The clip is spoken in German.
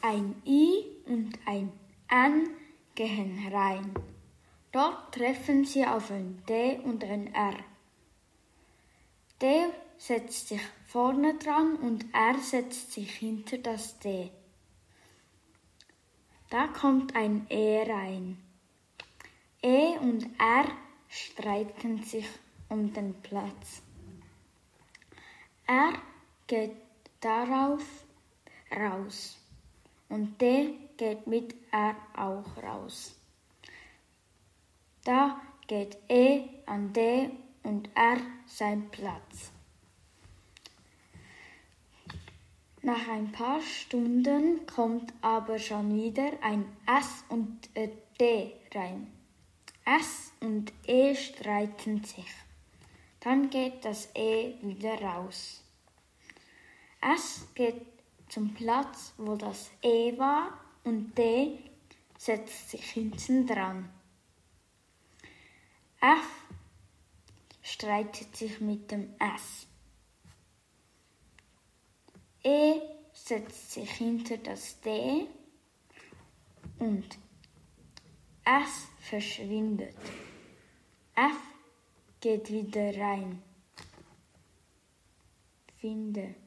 Ein I und ein N gehen rein. Dort treffen sie auf ein D und ein R. D setzt sich vorne dran und R setzt sich hinter das D. Da kommt ein E rein. E und R streiten sich um den Platz. R geht darauf raus und D geht mit R auch raus. Da geht E an D und R sein Platz. Nach ein paar Stunden kommt aber schon wieder ein S und D rein. S und E streiten sich. Dann geht das E wieder raus. S geht zum Platz, wo das E war, und D setzt sich hinten dran. F streitet sich mit dem S. E setzt sich hinter das D und S verschwindet. F geht wieder rein. Finde.